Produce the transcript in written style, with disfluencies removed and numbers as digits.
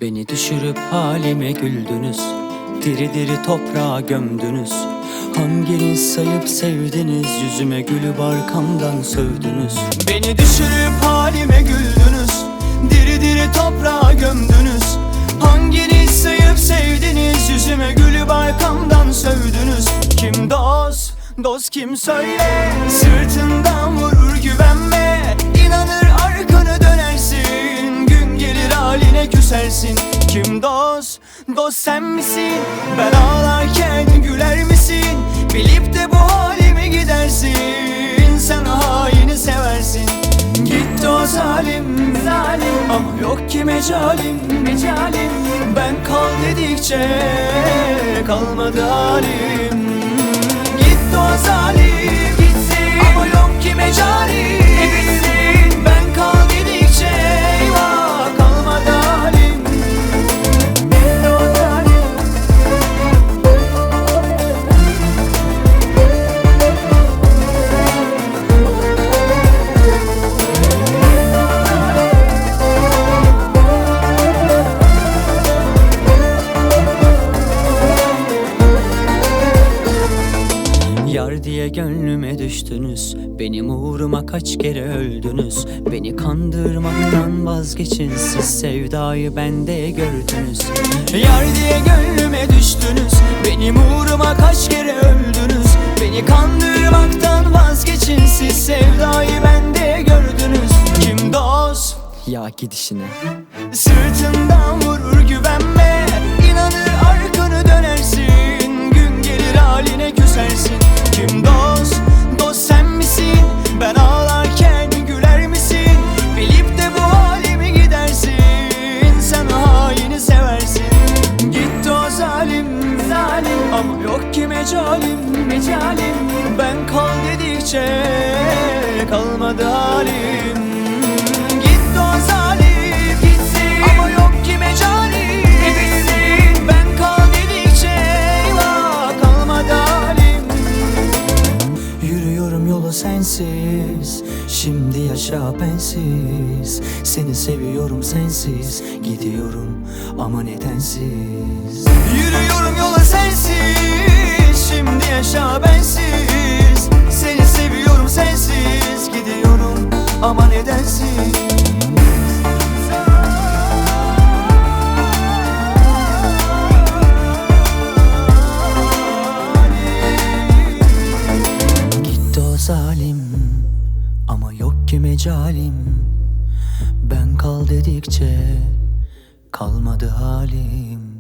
Beni düşürüp halime güldünüz, diri diri toprağa gömdünüz. Hanginiz sayıp sevdiniz, yüzüme gülüp arkamdan sövdünüz. Beni düşürüp halime güldünüz, diri diri toprağa gömdünüz. Hanginiz sayıp sevdiniz, yüzüme gülüp arkamdan sövdünüz. Kim dost, dost kim söyle, sırtından vurur güvenme. İnanır arkanı dönersin, gün gelir haline küsersin. Kim dost, dost sen misin? Ben ağlarken güler misin? Bilip de bu halime gidersin, sen haini seversin. Gitti o zalim, zalim, ama yok ki mecalim, mecalim. Ben kal dedikçe kalmadı halim. Gitti o zalim, gitsin, ama yok ki mecalim. Ben kal dedikçe eyvah kalmadı halim. Yar diye gönlüme düştünüz, benim uğruma kaç kere öldünüz. Beni kandırmaktan vazgeçin, siz sevdayı bende gördünüz. Yar diye gönlüme düştünüz, benim uğruma kaç kere öldünüz. Beni kandırmaktan vazgeçin, siz sevdayı bende gördünüz. Kim dost? Ya gidişine. Sırtından vurur güvenme, inanır arkanı dönersin, gün gelir haline küsersin. Kim dost, dost sen misin? Ben ağlarken güler misin? Bilip de bu halimi gidersin, sen haini seversin. Gitti o zalim, zalim, ama yok ki mecalim, mecalim. Ben kal dedikçe kalmadı halim. Gitti o zalim, gitsin, ama yok ki mecalim. Ben kal dedikçe eyvah kalmadı halim. Yürüyorum yolu sensiz, şimdi yaşa bensiz. Seni seviyorum sensiz, gidiyorum ama nedensiz. Yürüyorum yola sensiz, şimdi yaşa bensiz. Seni seviyorum sensiz, gidiyorum ama nedensiz. Zalim, ama yok ki mecalim. Ben kal dedikçe kalmadı halim.